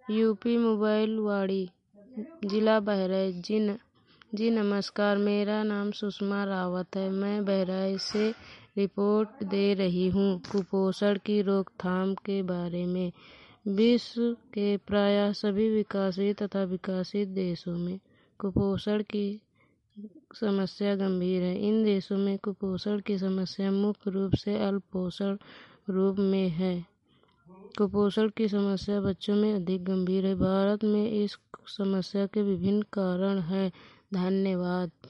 UP mobile वाड़ी, जिला बहराइच। जी नमस्कार, मेरा नाम सुषमा रावत है। मैं बहराइच से रिपोर्ट दे रही हूँ कुपोषण की रोकथाम के बारे में। विश्व के प्रायः सभी विकासशील तथा विकसित देशों में कुपोषण की समस्या गंभीर है। इन देशों में कुपोषण की समस्या मुख्य रूप से अल्पपोषण रूप में है। कुपोषण की समस्या बच्चों में अधिक गंभीर है। भारत में इस समस्या के विभिन्न कारण हैं। धन्यवाद।